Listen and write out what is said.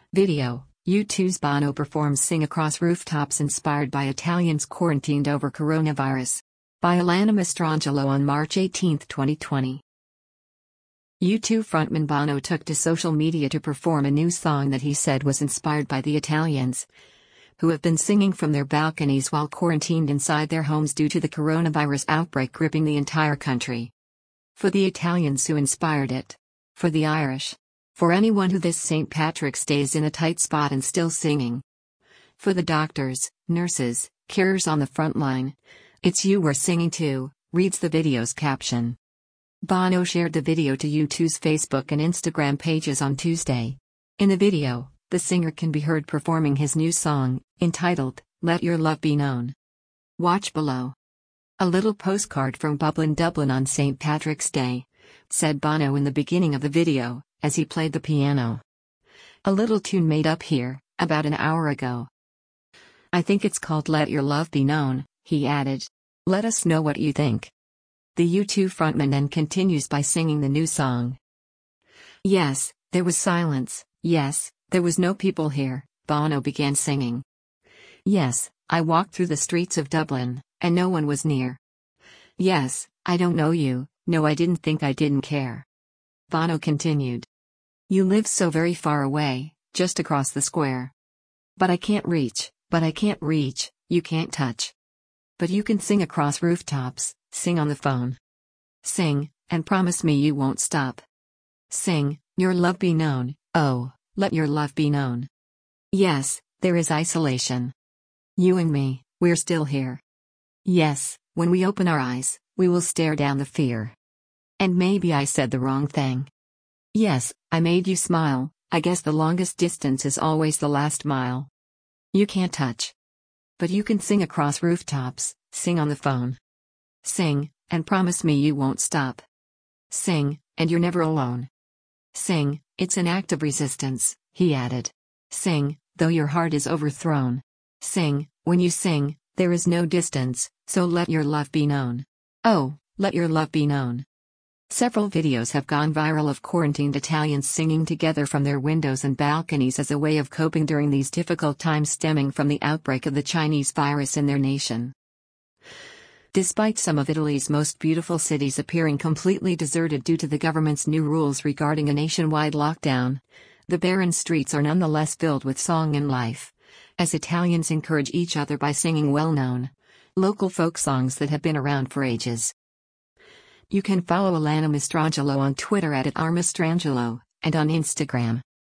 Video: U2's Bono performs Sing Across Rooftops inspired by Italians quarantined over coronavirus. By Alana Mastrangelo on March 18, 2020. U2 frontman Bono took to social media to perform a new song that he said was inspired by the Italians, who have been singing from their balconies while quarantined inside their homes due to the coronavirus outbreak gripping the entire country. For the Italians who inspired it. For the Irish. For anyone who this St. Patrick's Day is in a tight spot and still singing. For the doctors, nurses, carers on the front line. It's you we're singing to, reads the video's caption. Bono shared the video to U2's Facebook and Instagram pages on Tuesday. In the video, the singer can be heard performing his new song, entitled, Let Your Love Be Known. Watch below. A little postcard from Dublin on St. Patrick's Day, said Bono in the beginning of the video, as he played the piano. A little tune made up here, about an hour ago. I think it's called Let Your Love Be Known, he added. Let us know what you think. The U2 frontman then continues by singing the new song. Yes, there was silence, yes, there was no people here, Bono began singing. Yes, I walked through the streets of Dublin, and no one was near. Yes, I don't know you, no I didn't think I didn't care. Bono continued. You live so very far away, just across the square. But I can't reach, you can't touch. But you can sing across rooftops, sing on the phone. Sing, and promise me you won't stop. Sing, your love be known, oh, let your love be known. Yes, there is isolation. You and me, we're still here. Yes, when we open our eyes, we will stare down the fear. And maybe I said the wrong thing. Yes, I made you smile, I guess the longest distance is always the last mile. You can't touch. But you can sing across rooftops, sing on the phone. Sing, and promise me you won't stop. Sing, and you're never alone. Sing, it's an act of resistance, he added. Sing, though your heart is overthrown. Sing, when you sing, there is no distance, so let your love be known. Oh, let your love be known. Several videos have gone viral of quarantined Italians singing together from their windows and balconies as a way of coping during these difficult times stemming from the outbreak of the Chinese virus in their nation. Despite some of Italy's most beautiful cities appearing completely deserted due to the government's new rules regarding a nationwide lockdown, the barren streets are nonetheless filled with song and life, as Italians encourage each other by singing well-known, local folk songs that have been around for ages. You can follow Alana Mastrangelo on Twitter @rmastrangelo, and on Instagram